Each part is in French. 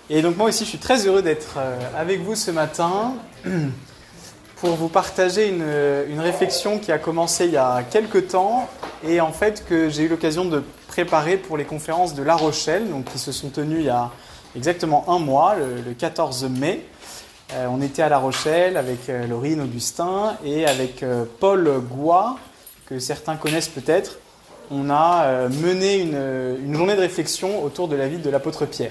Et donc moi aussi, je suis très heureux d'être avec vous ce matin pour vous partager une réflexion qui a commencé il y a quelques temps et en fait que j'ai eu l'occasion de préparer pour les conférences de La Rochelle, donc qui se sont tenues il y a exactement un mois, le 14 mai. On était à La Rochelle avec Laurine, Augustin et avec Paul Gouat, que certains connaissent peut-être. On a mené une journée de réflexion autour de la vie de l'apôtre Pierre.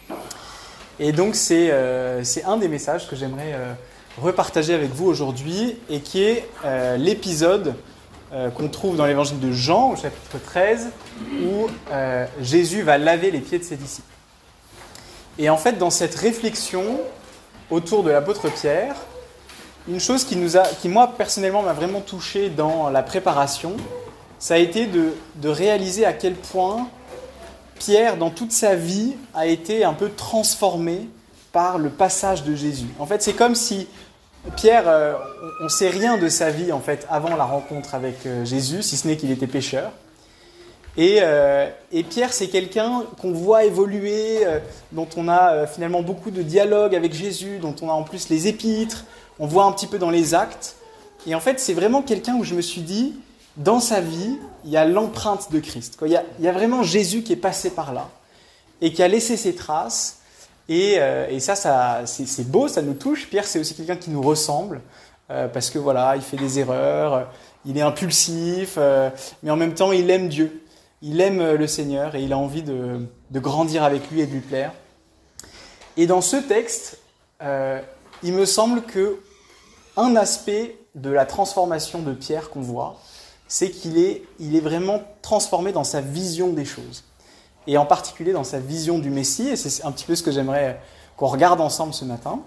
Et donc c'est un des messages que j'aimerais repartager avec vous aujourd'hui et qui est l'épisode qu'on trouve dans l'évangile de Jean au chapitre 13 où Jésus va laver les pieds de ses disciples. Et en fait dans cette réflexion autour de l'apôtre Pierre, une chose qui moi personnellement m'a vraiment touché dans la préparation, ça a été de réaliser à quel point Pierre, dans toute sa vie, a été un peu transformé par le passage de Jésus. En fait, c'est comme si Pierre, on ne sait rien de sa vie en fait avant la rencontre avec Jésus, si ce n'est qu'il était pécheur. Et Pierre, c'est quelqu'un qu'on voit évoluer, dont on a finalement beaucoup de dialogue avec Jésus, dont on a en plus les épîtres, on voit un petit peu dans les actes. Et en fait, c'est vraiment quelqu'un où je me suis dit, dans sa vie, il y a l'empreinte de Christ. Il y a vraiment Jésus qui est passé par là et qui a laissé ses traces. Et ça c'est beau, ça nous touche. Pierre, c'est aussi quelqu'un qui nous ressemble parce que voilà, il fait des erreurs, il est impulsif, mais en même temps, il aime Dieu. Il aime le Seigneur et il a envie de grandir avec lui et de lui plaire. Et dans ce texte, il me semble que un aspect de la transformation de Pierre qu'on voit, c'est qu'il est vraiment transformé dans sa vision des choses. Et en particulier dans sa vision du Messie. Et c'est un petit peu ce que j'aimerais qu'on regarde ensemble ce matin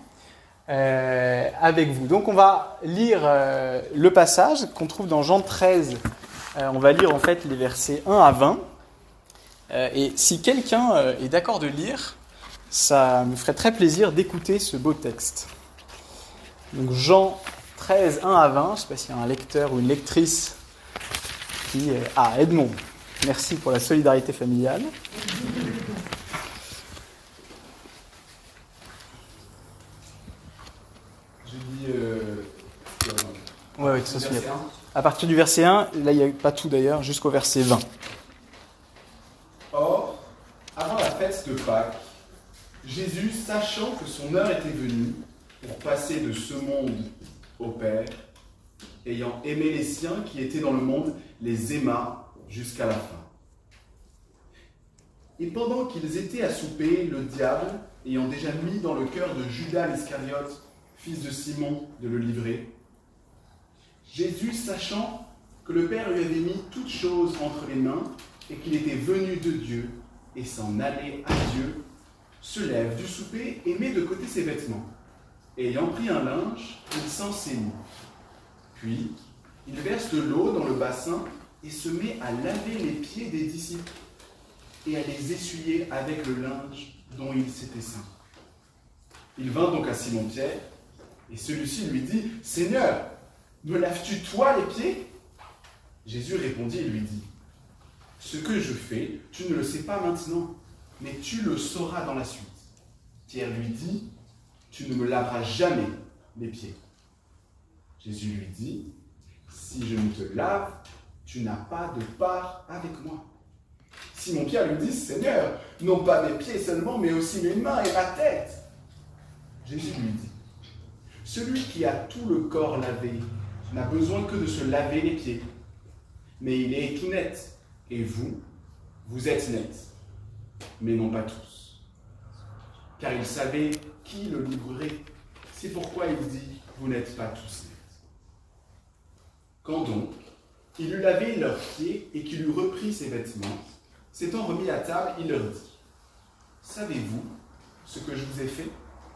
avec vous. Donc on va lire le passage qu'on trouve dans Jean 13. On va lire en fait les versets 1 à 20. Et si quelqu'un est d'accord de lire, ça me ferait très plaisir d'écouter ce beau texte. Donc Jean 13, 1 à 20. Je ne sais pas s'il y a un lecteur ou une lectrice Edmond, merci pour la solidarité familiale. Je dis... Oui, de toute façon, à partir du verset 1, là il n'y a pas tout d'ailleurs, jusqu'au verset 20. Or, avant la fête de Pâques, Jésus, sachant que son heure était venue pour passer de ce monde au Père, ayant aimé les siens qui étaient dans le monde, les aima jusqu'à la fin. Et pendant qu'ils étaient à souper, le diable, ayant déjà mis dans le cœur de Judas l'Iscariote, fils de Simon, de le livrer, Jésus, sachant que le Père lui avait mis toutes choses entre les mains et qu'il était venu de Dieu et s'en allait à Dieu, se lève du souper et met de côté ses vêtements. Et ayant pris un linge, il s'en ceignit. Puis, il verse de l'eau dans le bassin et se met à laver les pieds des disciples et à les essuyer avec le linge dont il s'était ceint. Il vint donc à Simon-Pierre et celui-ci lui dit « Seigneur, me laves-tu toi les pieds ?» Jésus répondit et lui dit « Ce que je fais, tu ne le sais pas maintenant, mais tu le sauras dans la suite. » Pierre lui dit « Tu ne me laveras jamais les pieds. » Jésus lui dit « Si je ne te lave, tu n'as pas de part avec moi. » Simon-Pierre lui dit « Seigneur, non pas mes pieds seulement, mais aussi mes mains et ma tête. » Jésus lui dit « Celui qui a tout le corps lavé n'a besoin que de se laver les pieds. Mais il est tout net, et vous êtes nets, mais non pas tous. » Car il savait qui le livrerait. C'est pourquoi il dit « Vous n'êtes pas tous nets. » Quand donc il eut lavé leurs pieds et qu'il eut repris ses vêtements, s'étant remis à table, il leur dit « Savez-vous ce que je vous ai fait ?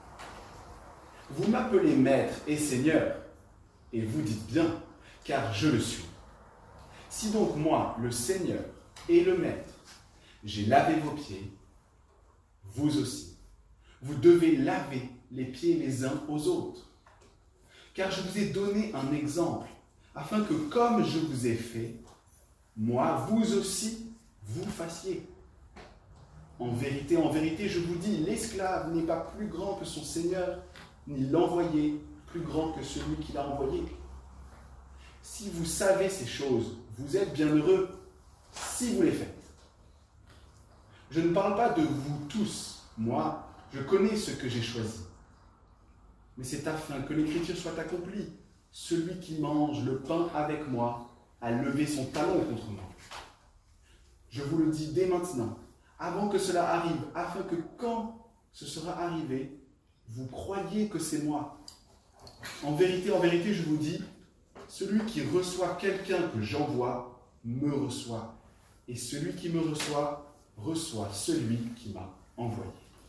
Vous m'appelez maître et seigneur, et vous dites bien, car je le suis. Si donc moi, le Seigneur et le Maître, j'ai lavé vos pieds, vous aussi, vous devez laver les pieds les uns aux autres. Car je vous ai donné un exemple, afin que comme je vous ai fait, moi, vous aussi, vous fassiez. en vérité, je vous dis, l'esclave n'est pas plus grand que son Seigneur, ni l'envoyé plus grand que celui qui l'a envoyé. Si vous savez ces choses, vous êtes bien heureux si vous les faites. Je ne parle pas de vous tous, moi, je connais ce que j'ai choisi. Mais c'est afin que l'Écriture soit accomplie. Celui qui mange le pain avec moi a levé son talon contre moi. Je vous le dis dès maintenant, avant que cela arrive, afin que quand ce sera arrivé, vous croyiez que c'est moi. En vérité, je vous dis, celui qui reçoit quelqu'un que j'envoie, me reçoit. Et celui qui me reçoit, reçoit celui qui m'a envoyé.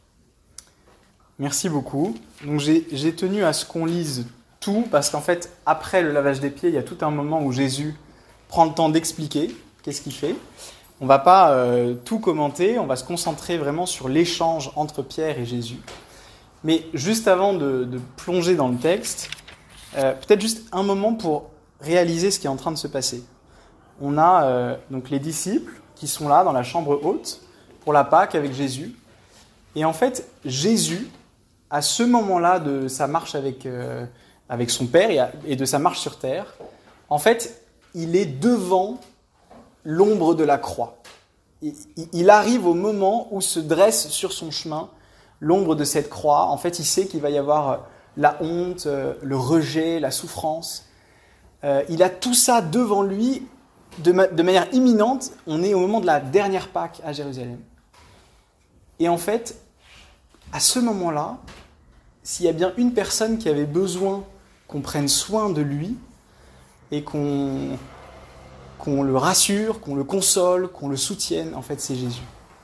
Merci beaucoup. Donc j'ai tenu à ce qu'on lise tout, parce qu'en fait, après le lavage des pieds, il y a tout un moment où Jésus prend le temps d'expliquer qu'est-ce qu'il fait. On ne va pas tout commenter, on va se concentrer vraiment sur l'échange entre Pierre et Jésus. Mais juste avant de plonger dans le texte, peut-être juste un moment pour réaliser ce qui est en train de se passer. On a donc les disciples qui sont là dans la chambre haute pour la Pâque avec Jésus. Et en fait, Jésus, à ce moment-là de sa marche avec son Père et de sa marche sur terre, en fait, il est devant l'ombre de la croix. Il arrive au moment où se dresse sur son chemin l'ombre de cette croix. En fait, il sait qu'il va y avoir la honte, le rejet, la souffrance. Il a tout ça devant lui de manière imminente. On est au moment de la dernière Pâque à Jérusalem. Et en fait, à ce moment-là, s'il y a bien une personne qui avait besoin qu'on prenne soin de lui et qu'on le rassure, qu'on le console, qu'on le soutienne, en fait, c'est Jésus.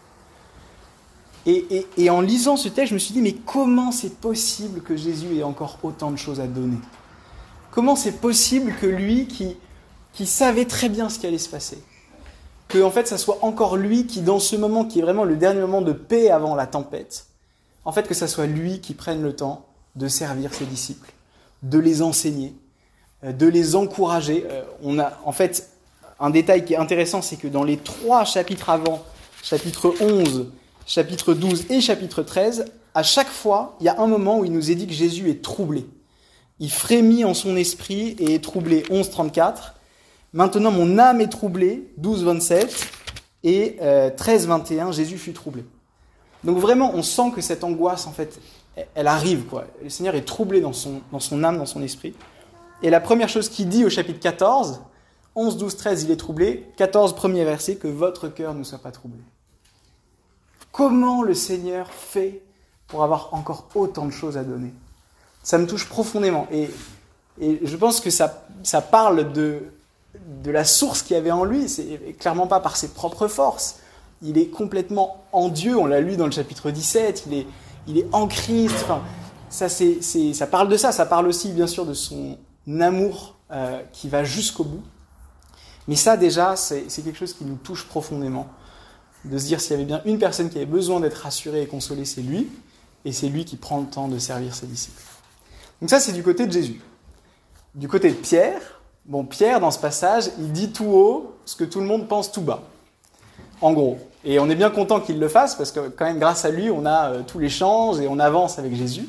Et en lisant ce texte, je me suis dit, mais comment c'est possible que Jésus ait encore autant de choses à donner ? Comment c'est possible que lui, qui savait très bien ce qui allait se passer, que en fait, ça soit encore lui qui, dans ce moment qui est vraiment le dernier moment de paix avant la tempête, en fait, que ça soit lui qui prenne le temps de servir ses disciples, de les enseigner, de les encourager. On a, en fait, un détail qui est intéressant, c'est que dans les 3 chapitres avant, chapitre 11, chapitre 12 et chapitre 13, à chaque fois, il y a un moment où il nous est dit que Jésus est troublé. Il frémit en son esprit et est troublé, 11, 34. Maintenant, mon âme est troublée, 12, 27. Et 13, 21, Jésus fut troublé. Donc vraiment, on sent que cette angoisse, en fait, elle arrive, quoi. Le Seigneur est troublé dans son âme, dans son esprit. Et la première chose qu'il dit au chapitre 14, 11, 12, 13, il est troublé. 14, premier verset, que votre cœur ne soit pas troublé. Comment le Seigneur fait pour avoir encore autant de choses à donner ? Ça me touche profondément. Et je pense que ça parle de la source qu'il y avait en lui. C'est clairement pas par ses propres forces. Il est complètement en Dieu. On l'a lu dans le chapitre 17. Il est en Christ. Enfin, ça parle de ça. Ça parle aussi, bien sûr, de son amour qui va jusqu'au bout. Mais ça, déjà, c'est quelque chose qui nous touche profondément. De se dire, s'il y avait bien une personne qui avait besoin d'être rassurée et consolée, c'est lui. Et c'est lui qui prend le temps de servir ses disciples. Donc ça, c'est du côté de Jésus. Du côté de Pierre, Pierre, dans ce passage, il dit tout haut ce que tout le monde pense tout bas. En gros. Et on est bien content qu'il le fasse, parce que quand même, grâce à lui, on a tous les changes et on avance avec Jésus.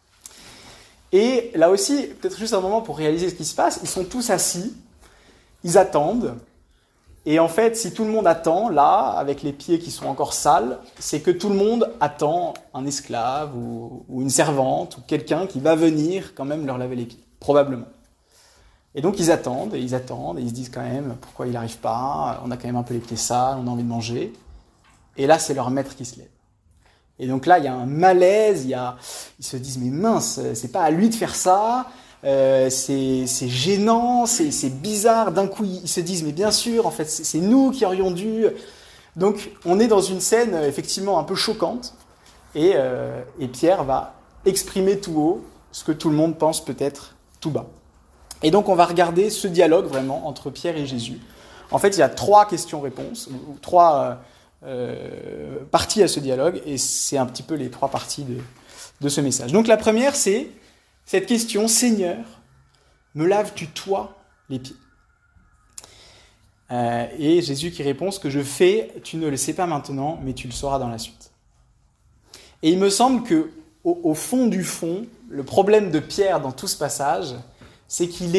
Et là aussi, peut-être juste un moment pour réaliser ce qui se passe, ils sont tous assis, ils attendent. Et en fait, si tout le monde attend, là, avec les pieds qui sont encore sales, c'est que tout le monde attend un esclave ou une servante ou quelqu'un qui va venir quand même leur laver les pieds, probablement. Et donc ils attendent, et ils se disent quand même pourquoi il n'arrive pas, on a quand même un peu les pieds sales, on a envie de manger. Et là, c'est leur maître qui se lève. Et donc là, il y a un malaise, ils se disent mais mince, c'est pas à lui de faire ça. C'est gênant, c'est bizarre. D'un coup, ils se disent, mais bien sûr, en fait, c'est nous qui aurions dû. Donc, on est dans une scène effectivement un peu choquante. Et Pierre va exprimer tout haut ce que tout le monde pense peut-être tout bas. Et donc, on va regarder ce dialogue vraiment entre Pierre et Jésus. En fait, il y a 3 questions-réponses, ou 3 parties à ce dialogue. Et c'est un petit peu les 3 parties de ce message. Donc, la première, c'est cette question, Seigneur, me laves-tu toi les pieds ? Et Jésus qui répond, ce que je fais, tu ne le sais pas maintenant, mais tu le sauras dans la suite. Et il me semble que au fond du fond, le problème de Pierre dans tout ce passage, c'est qu'il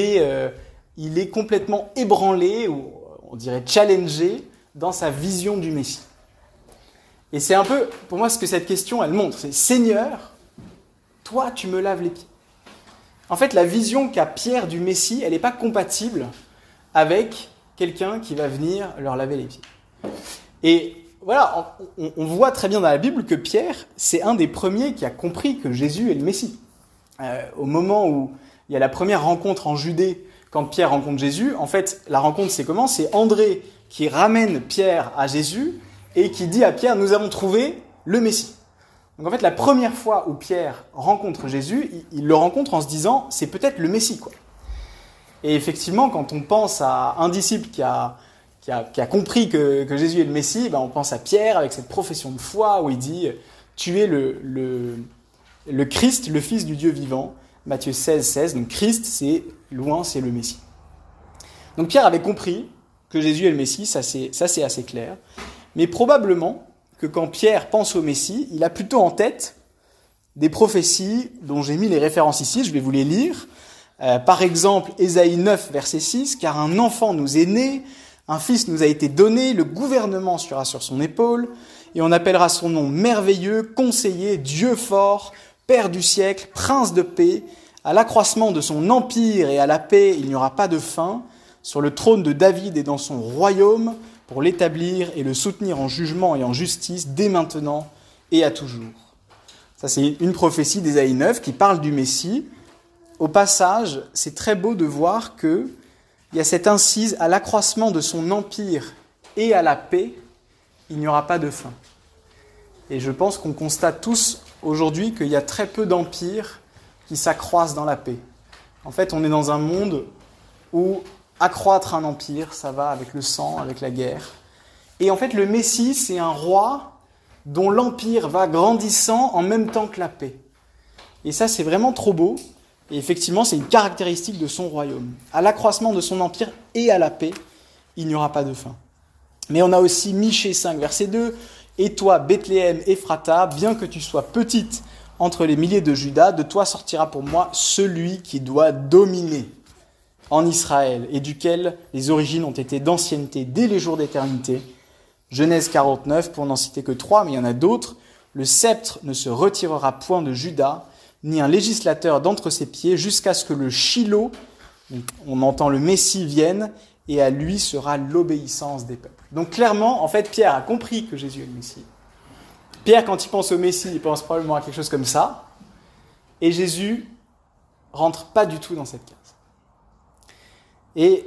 est complètement ébranlé, ou on dirait challengé, dans sa vision du Messie. Et c'est un peu, pour moi, ce que cette question, elle montre. C'est « Seigneur, toi, tu me laves les pieds ». En fait, la vision qu'a Pierre du Messie, elle n'est pas compatible avec quelqu'un qui va venir leur laver les pieds. Et voilà, on voit très bien dans la Bible que Pierre, c'est un des premiers qui a compris que Jésus est le Messie. Au moment où il y a la première rencontre en Judée, quand Pierre rencontre Jésus, en fait, la rencontre, c'est comment ? C'est André qui ramène Pierre à Jésus et qui dit à Pierre, nous avons trouvé le Messie. Donc en fait, la première fois où Pierre rencontre Jésus, il le rencontre en se disant, c'est peut-être le Messie, quoi. Et effectivement, quand on pense à un disciple qui a compris que Jésus est le Messie, on pense à Pierre avec cette profession de foi où il dit « Tu es le Christ, le Fils du Dieu vivant ». Matthieu 16, 16. Donc Christ, c'est loin, c'est le Messie. Donc Pierre avait compris que Jésus est le Messie, ça c'est assez clair. Mais probablement que quand Pierre pense au Messie, il a plutôt en tête des prophéties dont j'ai mis les références ici, je vais vous les lire. Par exemple, Ésaïe 9, verset 6, « Car un enfant nous est né, un fils nous a été donné, le gouvernement sera sur son épaule, et on appellera son nom merveilleux, conseiller, Dieu fort, Père du siècle, prince de paix. À l'accroissement de son empire et à la paix, il n'y aura pas de fin, sur le trône de David et dans son royaume, pour l'établir et le soutenir en jugement et en justice, dès maintenant et à toujours. » Ça, c'est une prophétie d'Ésaïe 9 qui parle du Messie. Au passage, c'est très beau de voir qu'il y a cette incise « à l'accroissement de son empire et à la paix, il n'y aura pas de fin ». Et je pense qu'on constate tous aujourd'hui qu'il y a très peu d'empires qui s'accroissent dans la paix. En fait, on est dans un monde où accroître un empire, ça va avec le sang, avec la guerre. Et en fait, le Messie, c'est un roi dont l'empire va grandissant en même temps que la paix. Et ça, c'est vraiment trop beau. Et effectivement, c'est une caractéristique de son royaume. À l'accroissement de son empire et à la paix, il n'y aura pas de fin. Mais on a aussi Michée 5, verset 2. « Et toi, Bethléem Ephrata, bien que tu sois petite entre les milliers de Juda, de toi sortira pour moi celui qui doit dominer en Israël et duquel les origines ont été d'ancienneté dès les jours d'éternité. » Genèse 49, pour n'en citer que 3, mais il y en a d'autres. « Le sceptre ne se retirera point de Juda, ni un législateur d'entre ses pieds, jusqu'à ce que le Shiloh, on entend le Messie, vienne, et à lui sera l'obéissance des peuples. » Donc clairement, en fait, Pierre a compris que Jésus est le Messie. Pierre, quand il pense au Messie, il pense probablement à quelque chose comme ça. Et Jésus rentre pas du tout dans cette case. Et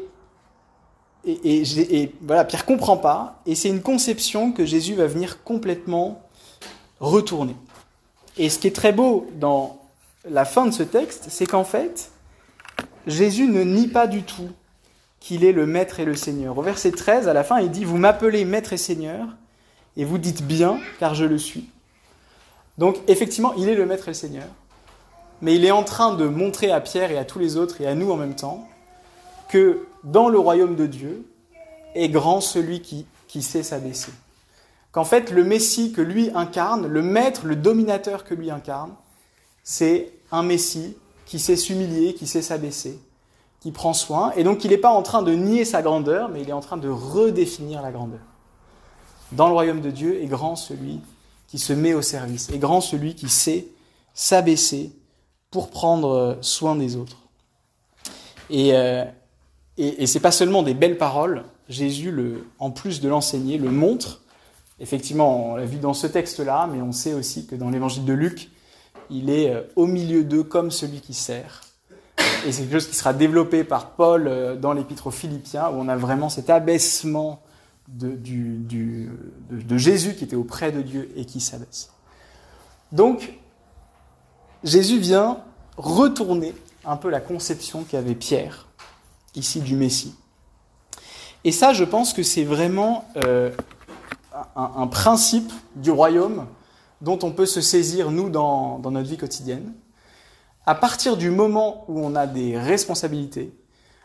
voilà, Pierre comprend pas, et c'est une conception que Jésus va venir complètement retourner. Et ce qui est très beau dans la fin de ce texte, c'est qu'en fait, Jésus ne nie pas du tout qu'il est le Maître et le Seigneur. Au verset 13, à la fin, il dit « Vous m'appelez Maître et Seigneur, et vous dites bien, car je le suis. » Donc, effectivement, il est le Maître et le Seigneur, mais il est en train de montrer à Pierre et à tous les autres, et à nous en même temps, que dans le royaume de Dieu est grand celui qui sait s'abaisser. Qu'en fait, le Messie que lui incarne, le Maître, le dominateur que lui incarne, c'est un Messie qui sait s'humilier, qui sait s'abaisser, qui prend soin, et donc il n'est pas en train de nier sa grandeur, mais il est en train de redéfinir la grandeur. Dans le royaume de Dieu est grand celui qui se met au service, est grand celui qui sait s'abaisser pour prendre soin des autres. Et c'est pas seulement des belles paroles, Jésus, en plus de l'enseigner, le montre. Effectivement, on l'a vu dans ce texte-là, mais on sait aussi que dans l'évangile de Luc, il est au milieu d'eux comme celui qui sert. Et c'est quelque chose qui sera développé par Paul dans l'épître aux Philippiens, où on a vraiment cet abaissement de Jésus qui était auprès de Dieu et qui s'abaisse. Donc, Jésus vient retourner un peu la conception qu'avait Pierre, ici du Messie. Et ça, je pense que c'est vraiment un principe du royaume dont on peut se saisir, nous, dans notre vie quotidienne. À partir du moment où on a des responsabilités,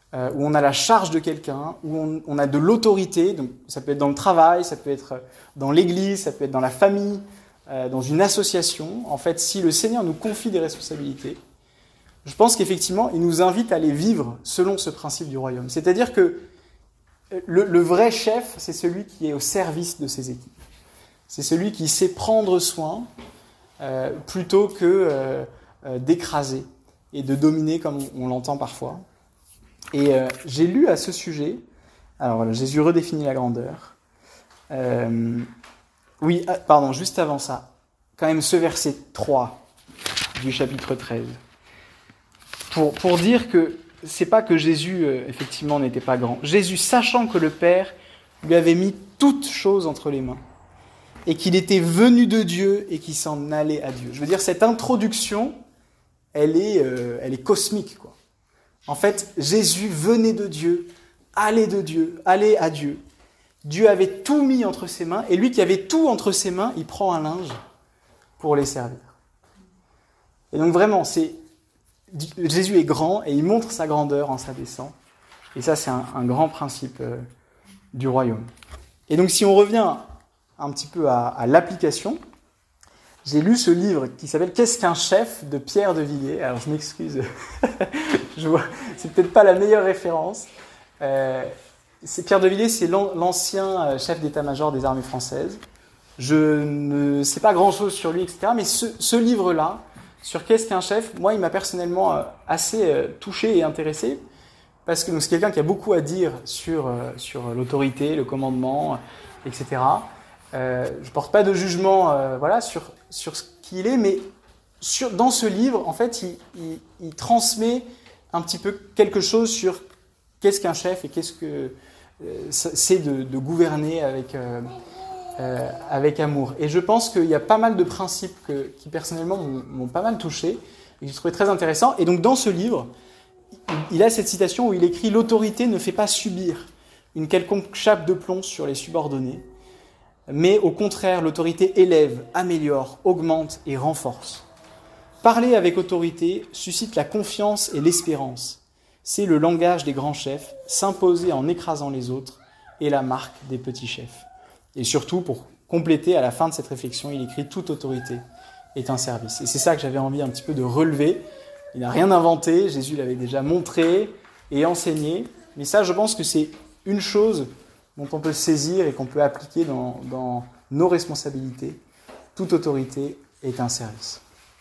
où on a la charge de quelqu'un, où on a de l'autorité, donc ça peut être dans le travail, ça peut être dans l'église, ça peut être dans la famille, dans une association. En fait, si le Seigneur nous confie des responsabilités, je pense qu'effectivement, il nous invite à les vivre selon ce principe du royaume. C'est-à-dire que le vrai chef, c'est celui qui est au service de ses équipes. C'est celui qui sait prendre soin plutôt que d'écraser et de dominer comme on l'entend parfois. Et j'ai lu à ce sujet, alors voilà, Jésus redéfinit la grandeur. Juste avant ça, quand même ce verset 3 du chapitre 13. Pour dire que c'est pas que Jésus, effectivement, n'était pas grand. Jésus, sachant que le Père lui avait mis toutes choses entre les mains, et qu'il était venu de Dieu et qu'il s'en allait à Dieu. Je veux dire, cette introduction, elle est cosmique, quoi. En fait, Jésus venait de Dieu, allait à Dieu. Dieu avait tout mis entre ses mains, et lui qui avait tout entre ses mains, il prend un linge pour les servir. Et donc vraiment, Jésus est grand, et il montre sa grandeur en s'abaissant. Et ça, c'est un grand principe du royaume. Et donc si on revient un petit peu à l'application, j'ai lu ce livre qui s'appelle « Qu'est-ce qu'un chef ?» de Pierre de Villiers. Alors je m'excuse, c'est peut-être pas la meilleure référence. Pierre de Villiers, c'est l'ancien chef d'état-major des armées françaises. Je ne sais pas grand-chose sur lui, etc. Mais ce livre-là, sur « Qu'est-ce qu'un chef ?» moi, il m'a personnellement assez touché et intéressé, parce que c'est quelqu'un qui a beaucoup à dire sur l'autorité, le commandement, etc. Je porte pas de jugement sur ce qu'il est, mais dans ce livre, en fait, il transmet un petit peu quelque chose sur qu'est-ce qu'un chef et qu'est-ce que c'est de gouverner avec amour. Et je pense qu'il y a pas mal de principes qui personnellement m'ont pas mal touché et que j'ai trouvé très intéressant. Et donc dans ce livre, il a cette citation où il écrit « L'autorité ne fait pas subir une quelconque chape de plomb sur les subordonnés, mais au contraire, l'autorité élève, améliore, augmente et renforce. Parler avec autorité suscite la confiance et l'espérance. C'est le langage des grands chefs, s'imposer en écrasant les autres est la marque des petits chefs. » Et surtout, pour compléter, à la fin de cette réflexion, il écrit « Toute autorité est un service ». Et c'est ça que j'avais envie un petit peu de relever. Il n'a rien inventé, Jésus l'avait déjà montré et enseigné. Mais ça, je pense que c'est une chose dont on peut saisir et qu'on peut appliquer dans nos responsabilités. Toute autorité est un service.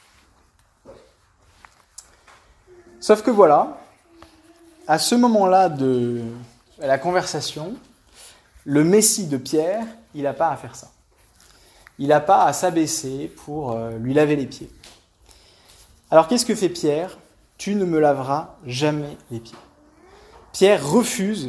Sauf que voilà, à ce moment-là de la conversation, le Messie de Pierre, il n'a pas à faire ça. Il n'a pas à s'abaisser pour lui laver les pieds. Alors qu'est-ce que fait Pierre ? « Tu ne me laveras jamais les pieds. » Pierre refuse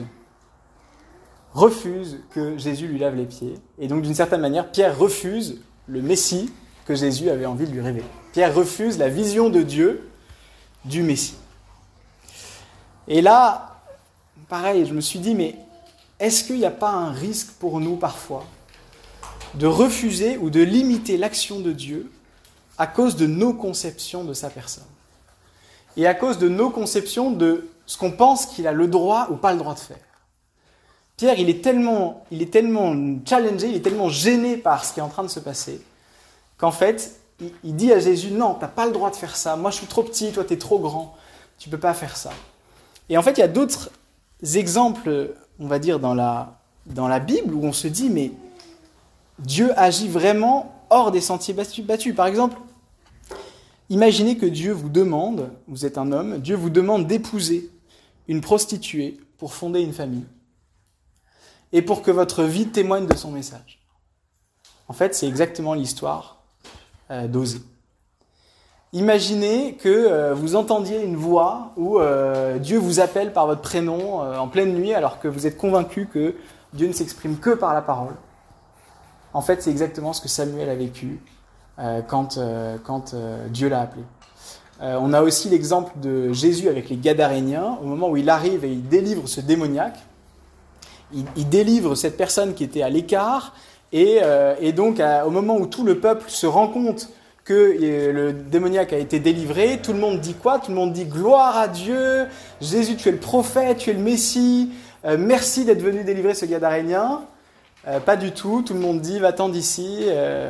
que Jésus lui lave les pieds. Et donc, d'une certaine manière, Pierre refuse le Messie que Jésus avait envie de lui révéler. Pierre refuse la vision de Dieu du Messie. Et là, pareil, je me suis dit, mais est-ce qu'il n'y a pas un risque pour nous, parfois, de refuser ou de limiter l'action de Dieu à cause de nos conceptions de sa personne ? Et à cause de nos conceptions de ce qu'on pense qu'il a le droit ou pas le droit de faire. Pierre, il est tellement challengé, il est tellement gêné par ce qui est en train de se passer, qu'en fait, il dit à Jésus, non, tu n'as pas le droit de faire ça, moi je suis trop petit, toi tu es trop grand, tu ne peux pas faire ça. Et en fait, il y a d'autres exemples, on va dire, dans la Bible, où on se dit, mais Dieu agit vraiment hors des sentiers battus. Par exemple, imaginez que Dieu vous demande, vous êtes un homme, Dieu vous demande d'épouser une prostituée pour fonder une famille et pour que votre vie témoigne de son message. En fait, c'est exactement l'histoire d'Osée. Imaginez que vous entendiez une voix où Dieu vous appelle par votre prénom en pleine nuit alors que vous êtes convaincu que Dieu ne s'exprime que par la parole. En fait, c'est exactement ce que Samuel a vécu quand Dieu l'a appelé. On a aussi l'exemple de Jésus avec les Gadaréniens, au moment où il arrive et il délivre ce démoniaque. Il délivre cette personne qui était à l'écart, et donc au moment où tout le peuple se rend compte que le démoniaque a été délivré, tout le monde dit quoi? Tout le monde dit gloire à Dieu, Jésus, tu es le prophète, tu es le Messie, merci d'être venu délivrer ce Gadarénien. Pas du tout, tout le monde dit va-t'en d'ici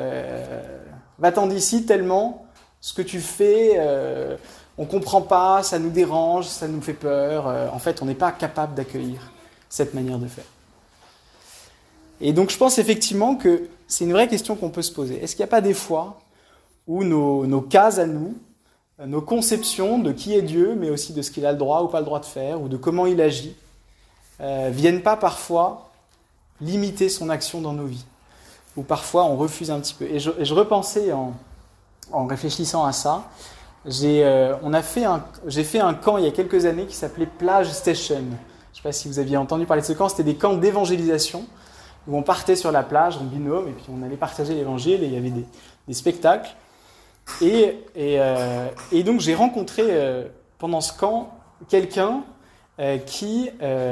tellement ce que tu fais, on ne comprend pas, ça nous dérange, ça nous fait peur. En fait, on n'est pas capable d'accueillir cette manière de faire. Et donc je pense effectivement que c'est une vraie question qu'on peut se poser. Est-ce qu'il n'y a pas des fois où nos cases à nous, nos conceptions de qui est Dieu, mais aussi de ce qu'il a le droit ou pas le droit de faire, ou de comment il agit, viennent pas parfois limiter son action dans nos vies, ou parfois on refuse un petit peu. Et je repensais en réfléchissant à ça, j'ai fait un camp il y a quelques années qui s'appelait Plage Station. Je ne sais pas si vous aviez entendu parler de ce camp, c'était des camps d'évangélisation, où on partait sur la plage en binôme, et puis on allait partager l'évangile, et il y avait des spectacles. Et donc j'ai rencontré pendant ce camp quelqu'un qui,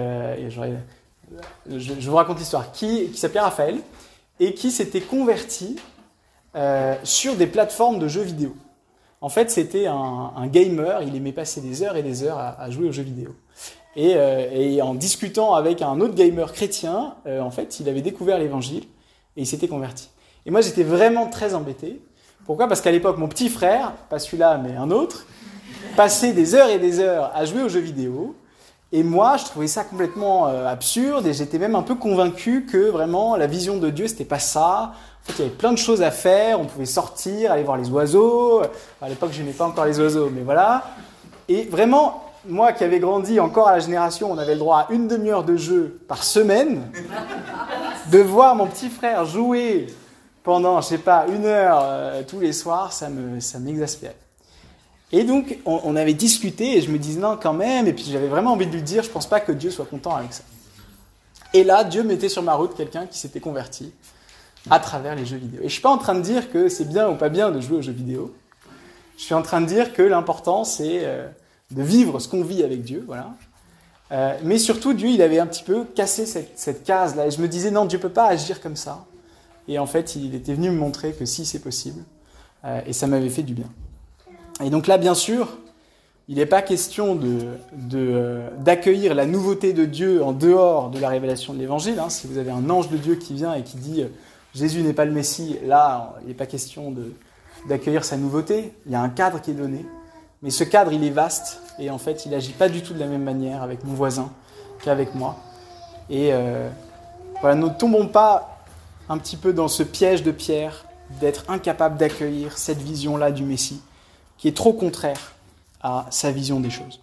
je vous raconte l'histoire, qui s'appelait Raphaël et qui s'était converti sur des plateformes de jeux vidéo. En fait, c'était un gamer, il aimait passer des heures et des heures à jouer aux jeux vidéo. Et en discutant avec un autre gamer chrétien, en fait, il avait découvert l'évangile et il s'était converti. Et moi, j'étais vraiment très embêté. Pourquoi ? Parce qu'à l'époque, mon petit frère, pas celui-là, mais un autre, passait des heures et des heures à jouer aux jeux vidéo. Et moi, je trouvais ça complètement absurde et j'étais même un peu convaincu que vraiment la vision de Dieu, c'était pas ça. En fait, il y avait plein de choses à faire. On pouvait sortir, aller voir les oiseaux. À l'époque, je n'aimais pas encore les oiseaux, mais voilà. Et vraiment, moi qui avais grandi encore à la génération, on avait le droit à une demi-heure de jeu par semaine. De voir mon petit frère jouer pendant, je sais pas, une heure tous les soirs, ça m'exaspérait. Et donc, on avait discuté et je me disais non, quand même. Et puis, j'avais vraiment envie de lui dire, je pense pas que Dieu soit content avec ça. Et là, Dieu mettait sur ma route quelqu'un qui s'était converti à travers les jeux vidéo. Et je suis pas en train de dire que c'est bien ou pas bien de jouer aux jeux vidéo. Je suis en train de dire que l'important, c'est de vivre ce qu'on vit avec Dieu, voilà. Mais surtout, Dieu, il avait un petit peu cassé cette case-là. Et je me disais, non, Dieu peut pas agir comme ça. Et en fait, il était venu me montrer que si, c'est possible. Et ça m'avait fait du bien. Et donc là, bien sûr, il n'est pas question d'accueillir la nouveauté de Dieu en dehors de la révélation de l'Évangile. Hein. Si vous avez un ange de Dieu qui vient et qui dit « Jésus n'est pas le Messie », là, il n'est pas question d'accueillir sa nouveauté. Il y a un cadre qui est donné. Mais ce cadre, il est vaste. Et en fait, il n'agit pas du tout de la même manière avec mon voisin qu'avec moi. Et voilà, ne tombons pas un petit peu dans ce piège de Pierre d'être incapable d'accueillir cette vision-là du Messie, qui est trop contraire à sa vision des choses.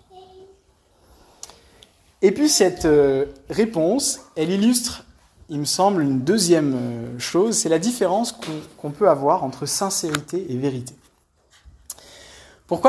Et puis cette réponse, elle illustre, il me semble, une deuxième chose, c'est la différence qu'on peut avoir entre sincérité et vérité. Pourquoi ?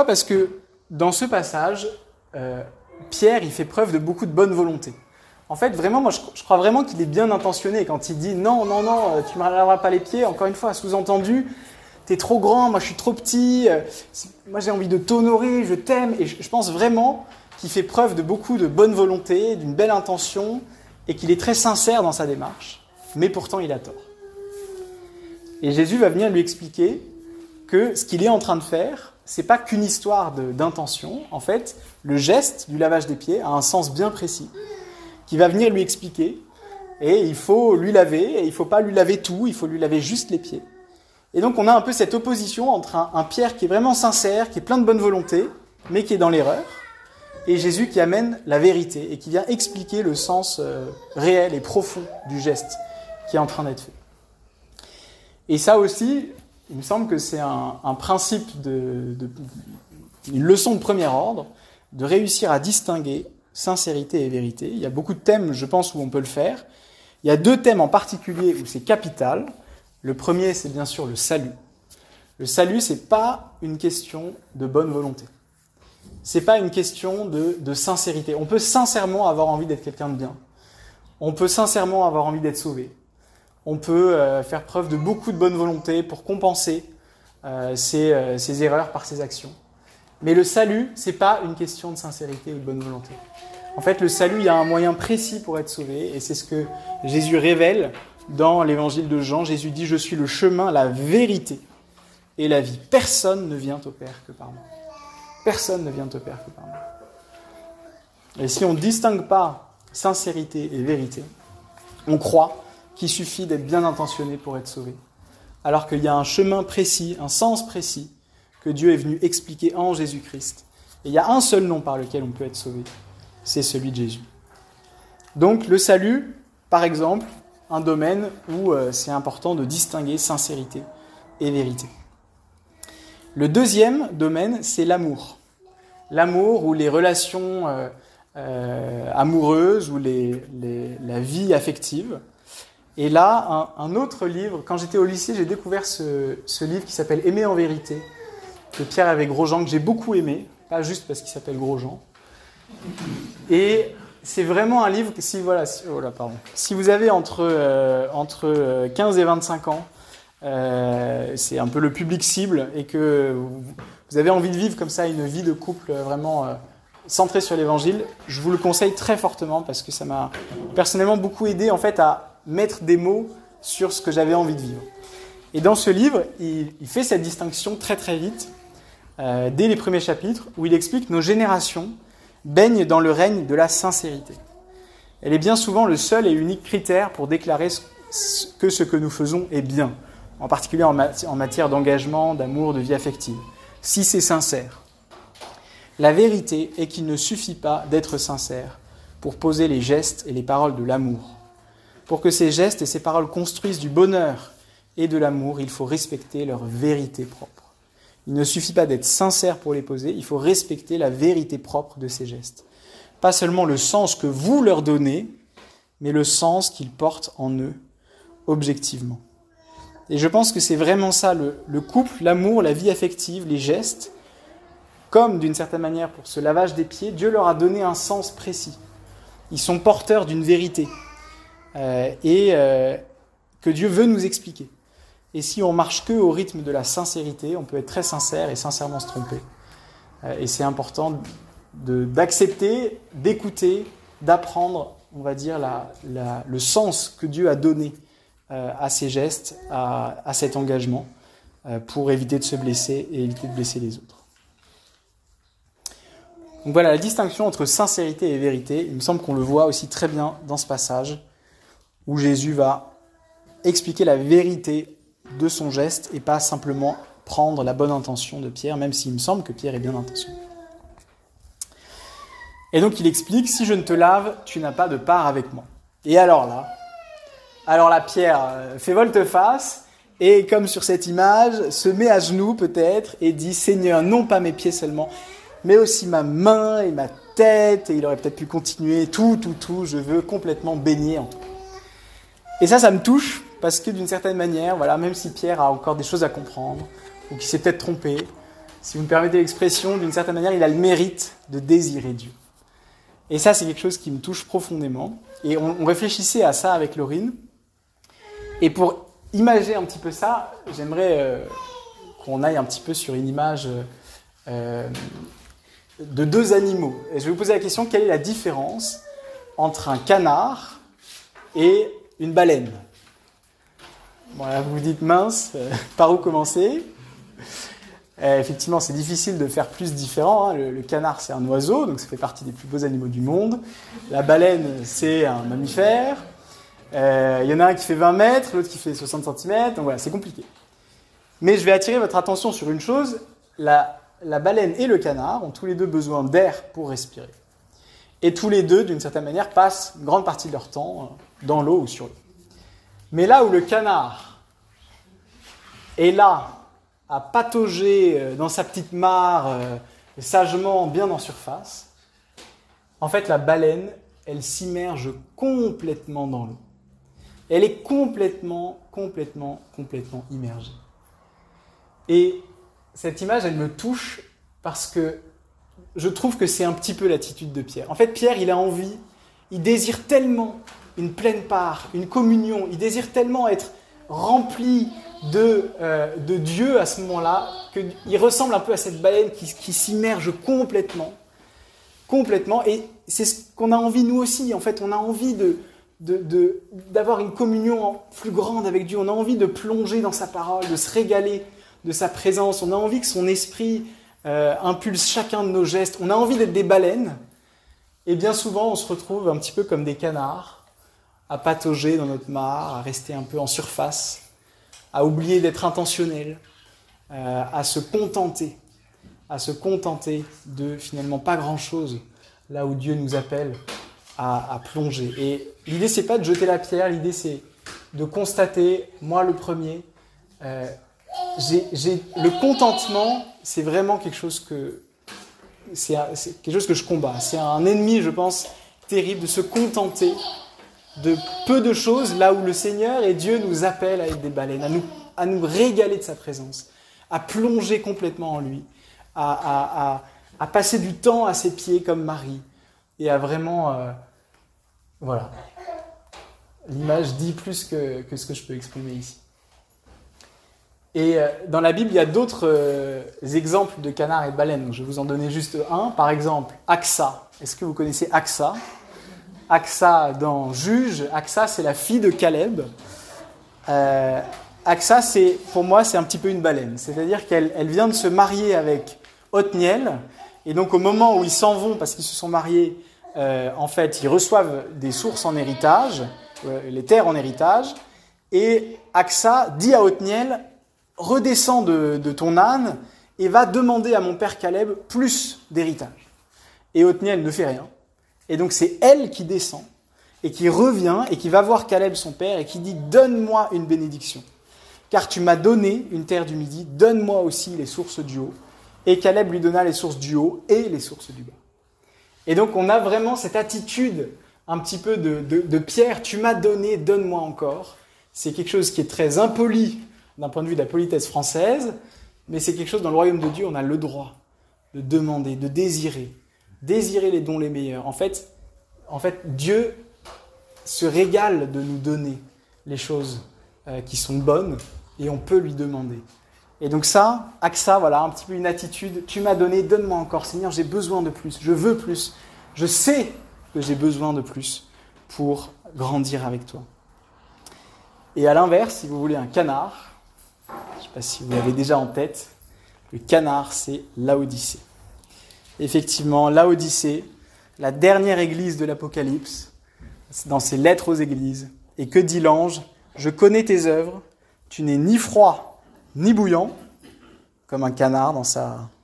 Parce que dans ce passage, Pierre, il fait preuve de beaucoup de bonne volonté. En fait, vraiment, moi, je crois vraiment qu'il est bien intentionné quand il dit « Non, non, non, tu ne me laveras pas les pieds ». Encore une fois, sous-entendu, t'es trop grand, moi je suis trop petit, moi j'ai envie de t'honorer, je t'aime. Et je pense vraiment qu'il fait preuve de beaucoup de bonne volonté, d'une belle intention, et qu'il est très sincère dans sa démarche, mais pourtant il a tort. Et Jésus va venir lui expliquer que ce qu'il est en train de faire, c'est pas qu'une histoire d'intention. En fait, le geste du lavage des pieds a un sens bien précis, qui va venir lui expliquer, et il faut lui laver, et il ne faut pas lui laver tout, il faut lui laver juste les pieds. Et donc on a un peu cette opposition entre un Pierre qui est vraiment sincère, qui est plein de bonne volonté, mais qui est dans l'erreur, et Jésus qui amène la vérité et qui vient expliquer le sens réel et profond du geste qui est en train d'être fait. Et ça aussi, il me semble que c'est un principe, une leçon de premier ordre, de réussir à distinguer sincérité et vérité. Il y a beaucoup de thèmes, je pense, où on peut le faire. Il y a deux thèmes en particulier où c'est capital. Le premier, c'est bien sûr le salut. Le salut, c'est pas une question de bonne volonté. C'est pas une question de sincérité. On peut sincèrement avoir envie d'être quelqu'un de bien. On peut sincèrement avoir envie d'être sauvé. On peut faire preuve de beaucoup de bonne volonté pour compenser ses erreurs par ses actions. Mais le salut, c'est pas une question de sincérité ou de bonne volonté. En fait, le salut, il y a un moyen précis pour être sauvé, et c'est ce que Jésus révèle dans l'évangile de Jean. Jésus dit « Je suis le chemin, la vérité et la vie. Personne ne vient au Père que par moi. Personne ne vient au Père que par moi. Et si on ne distingue pas sincérité et vérité, on croit qu'il suffit d'être bien intentionné pour être sauvé. Alors qu'il y a un chemin précis, un sens précis, que Dieu est venu expliquer en Jésus-Christ. Et il y a un seul nom par lequel on peut être sauvé, c'est celui de Jésus. Donc le salut, par exemple, un domaine où c'est important de distinguer sincérité et vérité. Le deuxième domaine, c'est l'amour. L'amour ou les relations amoureuses ou la vie affective. Et là, un autre livre, quand j'étais au lycée, j'ai découvert ce livre qui s'appelle « Aimer en vérité », de Pierre avec Grosjean, que j'ai beaucoup aimé, pas juste parce qu'il s'appelle Grosjean. Et c'est vraiment un livre, si vous avez entre 15 et 25 ans, c'est un peu le public cible, et que vous avez envie de vivre comme ça une vie de couple vraiment centrée sur l'évangile, je vous le conseille très fortement parce que ça m'a personnellement beaucoup aidé en fait à mettre des mots sur ce que j'avais envie de vivre. Et dans ce livre, il fait cette distinction très très vite, dès les premiers chapitres, où il explique que nos générations baignent dans le règne de la sincérité. Elle est bien souvent le seul et unique critère pour déclarer que ce que nous faisons est bien, en particulier en matière d'engagement, d'amour, de vie affective, si c'est sincère. La vérité est qu'il ne suffit pas d'être sincère pour poser les gestes et les paroles de l'amour. Pour que ces gestes et ces paroles construisent du bonheur et de l'amour, il faut respecter leur vérité propre. Il ne suffit pas d'être sincère pour les poser, il faut respecter la vérité propre de ces gestes. Pas seulement le sens que vous leur donnez, mais le sens qu'ils portent en eux, objectivement. Et je pense que c'est vraiment ça, le couple, l'amour, la vie affective, les gestes, comme d'une certaine manière pour ce lavage des pieds, Dieu leur a donné un sens précis. Ils sont porteurs d'une vérité que Dieu veut nous expliquer. Et si on marche que au rythme de la sincérité, on peut être très sincère et sincèrement se tromper. Et c'est important d'accepter, d'écouter, d'apprendre, on va dire, le sens que Dieu a donné à ces gestes, à cet engagement, pour éviter de se blesser et éviter de blesser les autres. Donc voilà, la distinction entre sincérité et vérité, il me semble qu'on le voit aussi très bien dans ce passage, où Jésus va expliquer la vérité de son geste et pas simplement prendre la bonne intention de Pierre, même s'il me semble que Pierre est bien intentionné. Et donc il explique, si je ne te lave, tu n'as pas de part avec moi. Et alors là, Pierre fait volte-face et comme sur cette image, se met à genoux peut-être et dit, Seigneur, non pas mes pieds seulement, mais aussi ma main et ma tête, et il aurait peut-être pu continuer, tout, je veux complètement baigner en tout. Et ça me touche, parce que d'une certaine manière, voilà, même si Pierre a encore des choses à comprendre, ou qu'il s'est peut-être trompé, si vous me permettez l'expression, d'une certaine manière, il a le mérite de désirer Dieu. Et ça, c'est quelque chose qui me touche profondément. Et on réfléchissait à ça avec Laurine. Et pour imager un petit peu ça, j'aimerais qu'on aille un petit peu sur une image de deux animaux. Et je vais vous poser la question, quelle est la différence entre un canard et une baleine ? Bon, là, vous vous dites, mince, par où commencer ? Effectivement, c'est difficile de faire plus différent. Hein. Le canard, c'est un oiseau, donc ça fait partie des plus beaux animaux du monde. La baleine, c'est un mammifère. Il y en a un qui fait 20 mètres, l'autre qui fait 60 cm. Donc voilà, c'est compliqué. Mais je vais attirer votre attention sur une chose. La baleine et le canard ont tous les deux besoin d'air pour respirer. Et tous les deux, d'une certaine manière, passent une grande partie de leur temps dans l'eau ou sur l'eau. Mais là où le canard est là, à patauger dans sa petite mare, sagement bien en surface, en fait, la baleine, elle s'immerge complètement dans l'eau. Elle est complètement immergée. Et cette image, elle me touche parce que je trouve que c'est un petit peu l'attitude de Pierre. En fait, Pierre, il a envie, il désire tellement une pleine part, une communion, il désire tellement être rempli de Dieu à ce moment-là, qu'il ressemble un peu à cette baleine qui s'immerge complètement. Et c'est ce qu'on a envie nous aussi. En fait, on a envie d'avoir une communion plus grande avec Dieu. On a envie de plonger dans sa parole, de se régaler de sa présence, on a envie que son esprit impulse chacun de nos gestes, on a envie d'être des baleines, et bien souvent on se retrouve un petit peu comme des canards, à patauger dans notre mare, à rester un peu en surface, à oublier d'être intentionnel, à se contenter de finalement pas grand-chose, là où Dieu nous appelle à plonger. Et l'idée, c'est pas de jeter la pierre, l'idée, c'est de constater, moi le premier, le contentement, c'est vraiment quelque chose que je combats. C'est un ennemi, je pense, terrible, de se contenter de peu de choses, là où le Seigneur et Dieu nous appellent à être des baleines, à nous régaler de sa présence, à plonger complètement en lui, à passer du temps à ses pieds comme Marie, et à vraiment... voilà. L'image dit plus que ce que je peux exprimer ici. Et dans la Bible, il y a d'autres exemples de canards et de baleines. Je vais vous en donner juste un. Par exemple, Aksa. Est-ce que vous connaissez Aksa ? Aksa dans Juge. Aksa, c'est la fille de Caleb. Aksa, pour moi, c'est un petit peu une baleine. C'est-à-dire qu'elle vient de se marier avec Othniel. Et donc, au moment où ils s'en vont, parce qu'ils se sont mariés, en fait, ils reçoivent des sources en héritage, les terres en héritage. Et Aksa dit à Othniel, redescends de ton âne et va demander à mon père Caleb plus d'héritage. Et Othniel ne fait rien. Et donc c'est elle qui descend et qui revient et qui va voir Caleb son père et qui dit « Donne-moi une bénédiction, car tu m'as donné une terre du Midi, donne-moi aussi les sources du haut. » Et Caleb lui donna les sources du haut et les sources du bas. Et donc on a vraiment cette attitude un petit peu de Pierre, tu m'as donné, donne-moi encore. C'est quelque chose qui est très impoli d'un point de vue de la politesse française, mais c'est quelque chose dans le royaume de Dieu, on a le droit de demander, de désirer les dons les meilleurs. En fait, Dieu se régale de nous donner les choses qui sont bonnes, et on peut lui demander. Et donc ça, Aksa, voilà, un petit peu une attitude, tu m'as donné, donne-moi encore, Seigneur, j'ai besoin de plus, je veux plus, je sais que j'ai besoin de plus pour grandir avec toi. Et à l'inverse, si vous voulez un canard, je ne sais pas si vous l'avez déjà en tête, le canard, c'est Laodicée. Effectivement, Laodicée, la dernière église de l'Apocalypse, dans ses lettres aux églises. Et que dit l'ange ? Je connais tes œuvres, tu n'es ni froid ni bouillant, comme un canard dans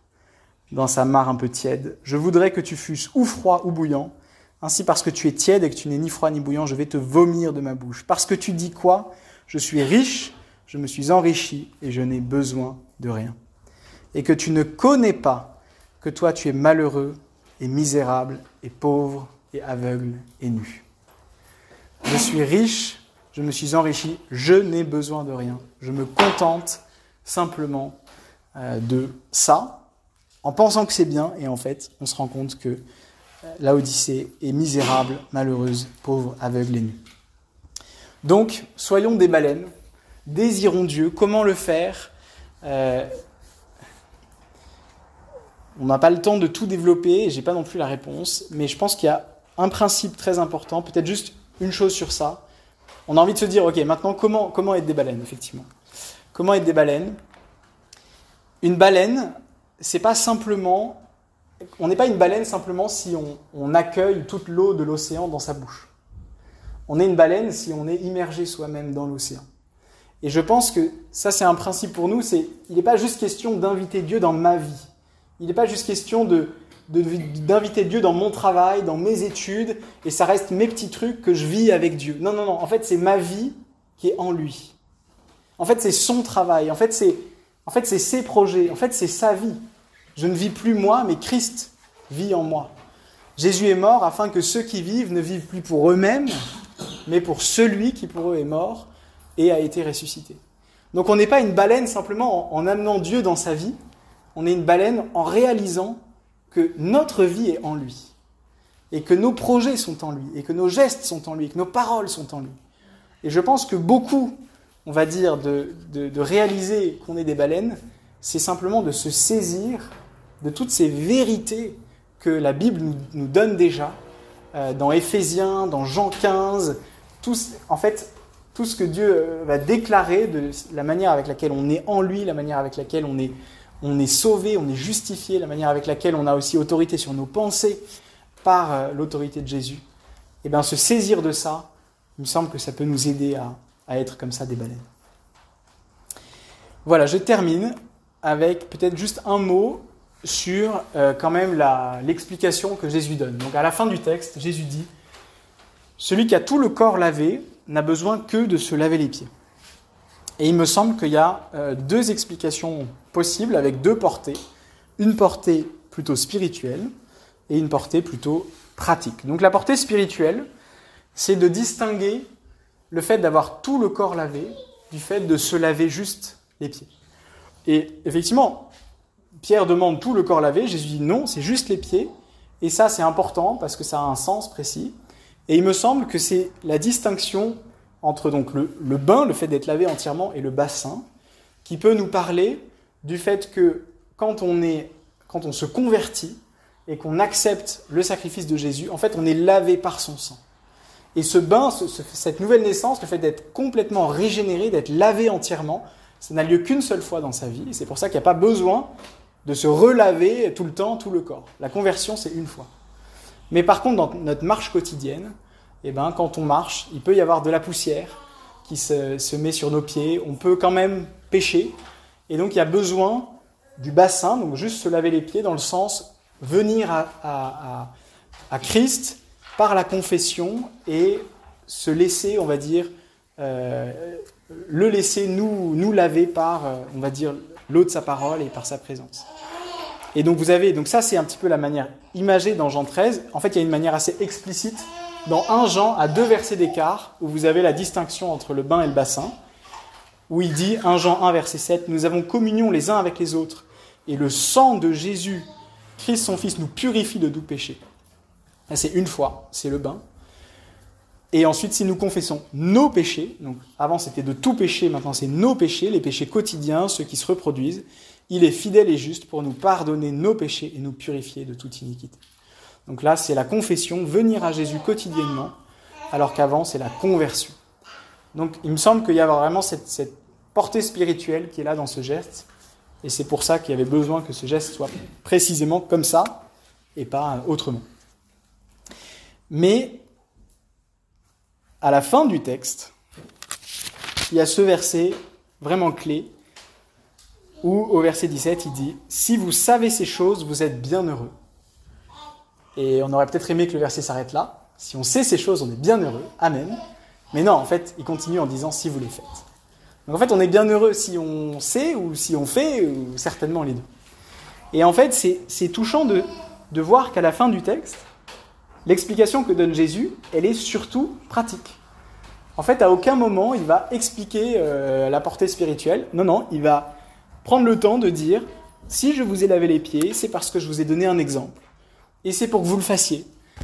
sa mare un peu tiède. Je voudrais que tu fusses ou froid ou bouillant. Ainsi, parce que tu es tiède et que tu n'es ni froid ni bouillant, je vais te vomir de ma bouche. Parce que tu dis quoi ? Je suis riche, je me suis enrichi et je n'ai besoin de rien. Et que tu ne connais pas que toi tu es malheureux et misérable et pauvre et aveugle et nu. Je suis riche, je me suis enrichi, je n'ai besoin de rien. Je me contente simplement de ça, en pensant que c'est bien, et en fait, on se rend compte que Laodicée est misérable, malheureuse, pauvre, aveugle et nue. Donc, soyons des baleines, désirons Dieu. Comment le faire ? On n'a pas le temps de tout développer, et je n'ai pas non plus la réponse, mais je pense qu'il y a un principe très important, peut-être juste une chose sur ça. On a envie de se dire, ok, maintenant, comment être des baleines, effectivement ? Comment être des baleines ? Une baleine, c'est pas simplement... On n'est pas une baleine simplement si on accueille toute l'eau de l'océan dans sa bouche. On est une baleine si on est immergé soi-même dans l'océan. Et je pense que ça, c'est un principe pour nous, il n'est pas juste question d'inviter Dieu dans ma vie. Il n'est pas juste question d'inviter Dieu dans mon travail, dans mes études, et ça reste mes petits trucs que je vis avec Dieu. Non. En fait, c'est ma vie qui est en lui. En fait, c'est son travail. En fait, c'est ses projets. En fait, c'est sa vie. Je ne vis plus moi, mais Christ vit en moi. Jésus est mort afin que ceux qui vivent ne vivent plus pour eux-mêmes, mais pour celui qui pour eux est mort et a été ressuscité. Donc on n'est pas une baleine simplement en amenant Dieu dans sa vie, on est une baleine en réalisant que notre vie est en lui, et que nos projets sont en lui, et que nos gestes sont en lui, et que nos paroles sont en lui. Et je pense que beaucoup, on va dire, de réaliser qu'on est des baleines, c'est simplement de se saisir de toutes ces vérités que la Bible nous donne déjà, dans Éphésiens, dans Jean 15, tout tout ce que Dieu va déclarer, de la manière avec laquelle on est en lui, la manière avec laquelle on est sauvé, on est justifié, la manière avec laquelle on a aussi autorité sur nos pensées par l'autorité de Jésus, et bien se saisir de ça, il me semble que ça peut nous aider à être comme ça des baleines. Voilà, je termine avec peut-être juste un mot sur quand même l'explication que Jésus donne. Donc à la fin du texte, Jésus dit « Celui qui a tout le corps lavé n'a besoin que de se laver les pieds ». Et il me semble qu'il y a deux explications possibles avec deux portées. Une portée plutôt spirituelle et une portée plutôt pratique. Donc la portée spirituelle, c'est de distinguer le fait d'avoir tout le corps lavé du fait de se laver juste les pieds. Et effectivement, Pierre demande tout le corps lavé, Jésus dit non, c'est juste les pieds. Et ça, c'est important parce que ça a un sens précis. Et il me semble que c'est la distinction entre donc le bain, le fait d'être lavé entièrement, et le bassin, qui peut nous parler du fait que quand on se convertit et qu'on accepte le sacrifice de Jésus, en fait, on est lavé par son sang. Et ce bain, cette nouvelle naissance, le fait d'être complètement régénéré, d'être lavé entièrement, ça n'a lieu qu'une seule fois dans sa vie. Et c'est pour ça qu'il n'y a pas besoin de se relaver tout le temps, tout le corps. La conversion, c'est une fois. Mais par contre, dans notre marche quotidienne, quand on marche, il peut y avoir de la poussière qui se met sur nos pieds. On peut quand même pécher. Et donc, il y a besoin du bassin, donc juste se laver les pieds dans le sens venir à Christ par la confession et se laisser, on va dire, le laisser nous laver par, on va dire, l'eau de sa parole et par sa présence. Et donc ça c'est un petit peu la manière imagée dans Jean 13. En fait, il y a une manière assez explicite dans 1 Jean à 2 versets d'écart où vous avez la distinction entre le bain et le bassin, où il dit, 1 Jean 1 verset 7, « Nous avons communion les uns avec les autres, et le sang de Jésus, Christ son Fils, nous purifie de tout péché. » Là, c'est une fois, c'est le bain. Et ensuite, si nous confessons nos péchés, donc avant c'était de tout péché, maintenant c'est nos péchés, les péchés quotidiens, ceux qui se reproduisent, il est fidèle et juste pour nous pardonner nos péchés et nous purifier de toute iniquité. Donc là, c'est la confession, venir à Jésus quotidiennement, alors qu'avant, c'est la conversion. Donc il me semble qu'il y a vraiment cette portée spirituelle qui est là dans ce geste, et c'est pour ça qu'il y avait besoin que ce geste soit précisément comme ça, et pas autrement. Mais à la fin du texte, il y a ce verset vraiment clé, où au verset 17, il dit « Si vous savez ces choses, vous êtes bien heureux. » Et on aurait peut-être aimé que le verset s'arrête là. Si on sait ces choses, on est bien heureux. Amen. Mais non, en fait, il continue en disant « Si vous les faites. » Donc en fait, on est bien heureux si on sait ou si on fait, ou certainement les deux. Et en fait, c'est touchant de voir qu'à la fin du texte, l'explication que donne Jésus, elle est surtout pratique. En fait, à aucun moment, il va expliquer la portée spirituelle. Non, il va prendre le temps de dire « Si je vous ai lavé les pieds, c'est parce que je vous ai donné un exemple. Et c'est pour que vous le fassiez.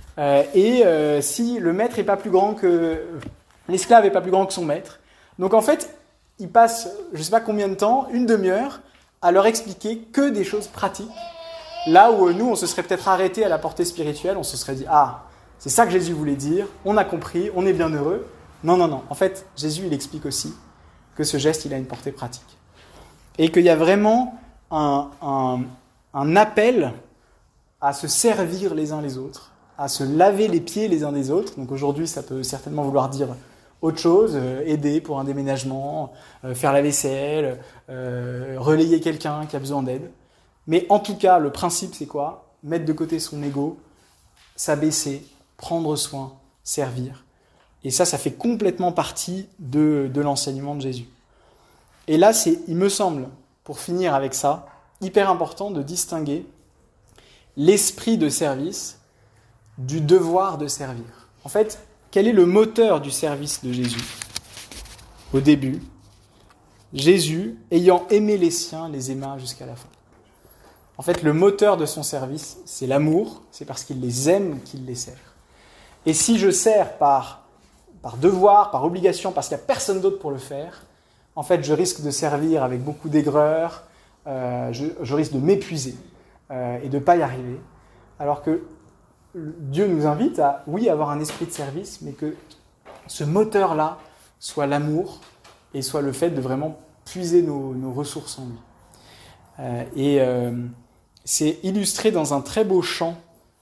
Si le maître est pas plus grand que... L'esclave est pas plus grand que son maître. » Donc en fait, il passe, je ne sais pas combien de temps, une demi-heure, à leur expliquer que des choses pratiques. Là où nous, on se serait peut-être arrêté à la portée spirituelle, on se serait dit « Ah, c'est ça que Jésus voulait dire, on a compris, on est bien heureux. » Non. En fait, Jésus, il explique aussi que ce geste, il a une portée pratique. Et qu'il y a vraiment un appel à se servir les uns les autres, à se laver les pieds les uns des autres. Donc aujourd'hui, ça peut certainement vouloir dire autre chose, aider pour un déménagement, faire la vaisselle, relayer quelqu'un qui a besoin d'aide. Mais en tout cas, le principe, c'est quoi ? Mettre de côté son ego, s'abaisser, prendre soin, servir. Et ça fait complètement partie de l'enseignement de Jésus. Et là, il me semble, pour finir avec ça, hyper important de distinguer l'esprit de service du devoir de servir. En fait, quel est le moteur du service de Jésus ? Au début, Jésus, ayant aimé les siens, les aima jusqu'à la fin. En fait, le moteur de son service, c'est l'amour, c'est parce qu'il les aime qu'il les sert. Et si je sers par devoir, par obligation, parce qu'il n'y a personne d'autre pour le faire, en fait, je risque de servir avec beaucoup d'aigreur, je risque de m'épuiser et de ne pas y arriver. Alors que Dieu nous invite à, oui, avoir un esprit de service, mais que ce moteur-là soit l'amour et soit le fait de vraiment puiser nos ressources en lui. C'est illustré dans un très beau chant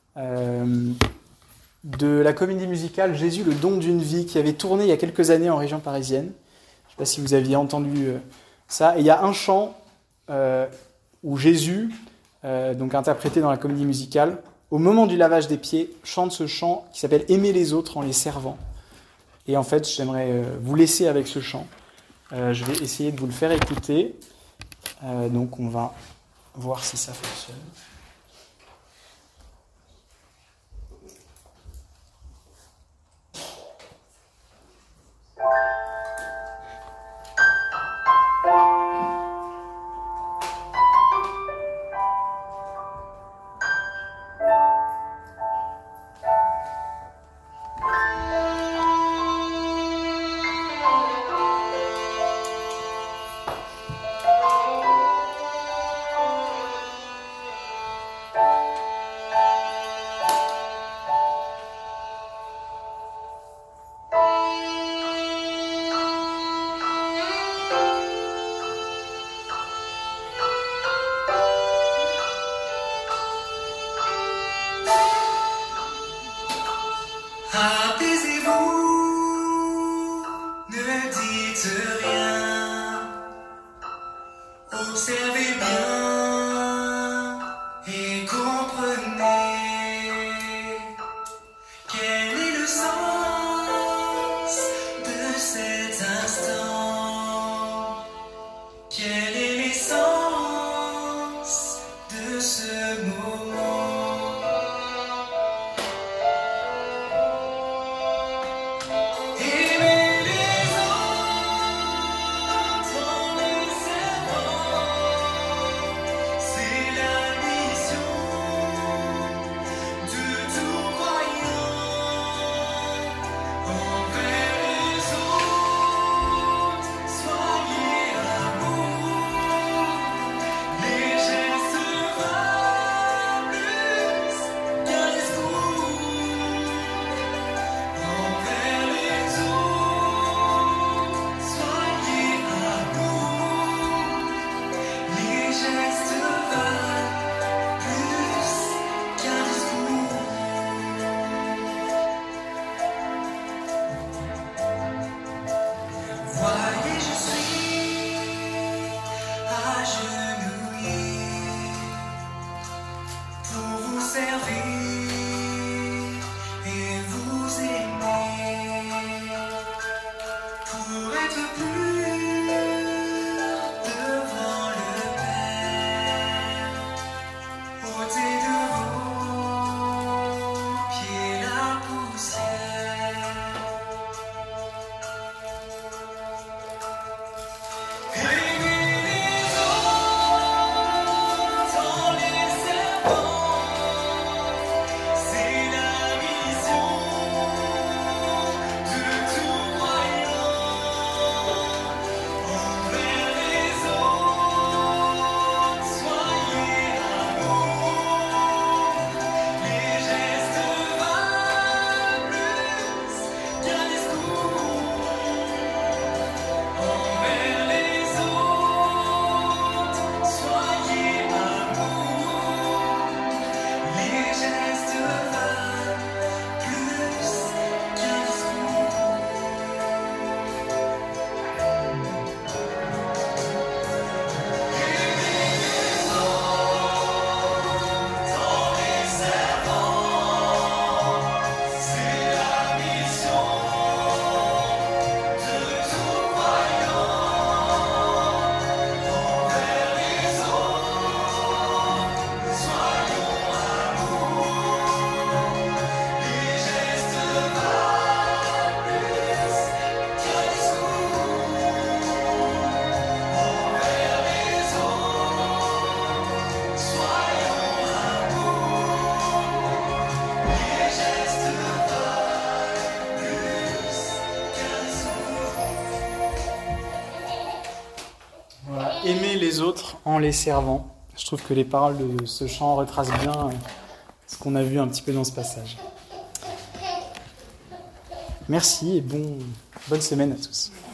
de la comédie musicale Jésus, le don d'une vie, qui avait tourné il y a quelques années en région parisienne. Je ne sais pas si vous aviez entendu ça. Et il y a un chant où Jésus, donc interprété dans la comédie musicale, au moment du lavage des pieds, chante ce chant qui s'appelle « Aimer les autres en les servant ». Et en fait, j'aimerais vous laisser avec ce chant. Je vais essayer de vous le faire écouter. Donc on va voir si ça fonctionne. Aimer les autres en les servant. Je trouve que les paroles de ce chant retracent bien ce qu'on a vu un petit peu dans ce passage. Merci et bon Bonne semaine à tous.